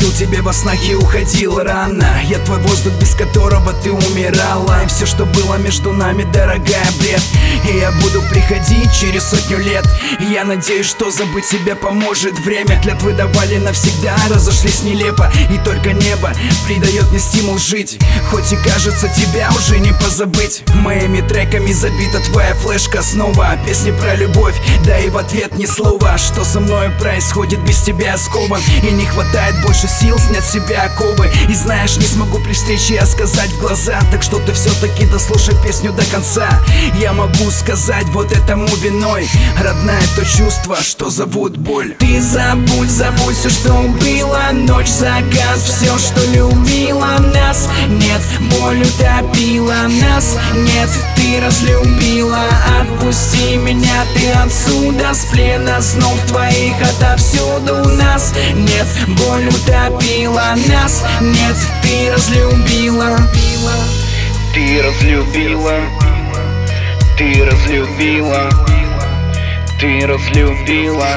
приходил тебе во снах и уходил рано. Я твой воздух, без которого ты умирала. И все, что было между нами, дорогая, бред. И я буду приходить через 100 лет. И я надеюсь, что забыть тебя поможет время. Клятвы давали навсегда, разошлись нелепо. И только небо придает мне стимул жить. Хоть и кажется, тебя уже не позабыть. Моими треками забита твоя флешка снова. Песни про любовь, да и в ответ ни слова. Что со мною происходит, без тебя скован. И не хватает больше сил снять с себя оковы. И знаешь, не смогу при встрече я сказать в глаза. Так что ты все-таки дослушай песню до конца. Я могу сказать вот этому виной, родная, то чувство, что зовут боль. Ты забудь, забудь все, что было. Ночь, закат, все, что любила нас. Нет, боль утопила нас. Нет, ты разлюбила. Отпусти меня, ты отсюда, с плена снов твоих, отовсюду нас. Нет, боль утопила нас. Нет, ты разлюбила. Ты разлюбила. Ты разлюбила. Ты разлюбила.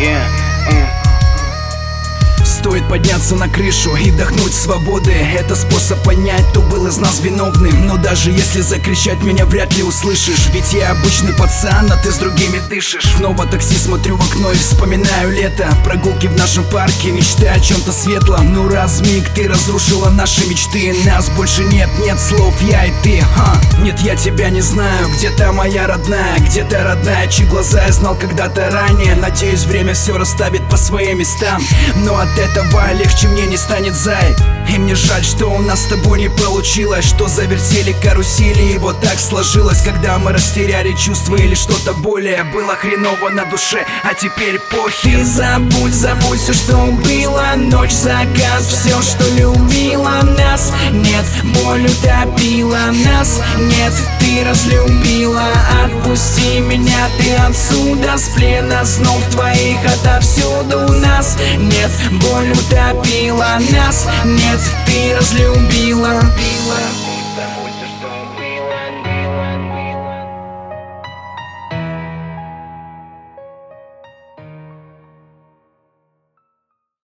Стоит подняться на крышу и вдохнуть свободы. Это способ понять, кто был из нас виновным. Но даже если закричать, меня вряд ли услышишь. Ведь я обычный пацан, а ты с другими дышишь. Снова такси, смотрю в окно и вспоминаю лето. Прогулки в нашем парке, мечты о чем-то светлом. Ну раз миг ты разрушила наши мечты. Нас больше нет, нет слов, я и ты. Нет, я тебя не знаю, где та моя родная? Где та родная, чьи глаза я знал когда-то ранее? Надеюсь, время все расставит по своим местам. Но от этого легче мне не станет, зай. И мне жаль, что у нас с тобой не получилось. Что завертели карусели, и вот так сложилось. Когда мы растеряли чувства или что-то более. Было хреново на душе, а теперь похер. Ты забудь, забудь все, что было. Ночь, закат, все, что любила нас. Нет, боль утопила нас. Нет, ты разлюбила. Отпусти меня, ты отсюда, с плена снов твоих, отовсюду нас. Нет, боль утопила нас. Нет, ты разлюбила.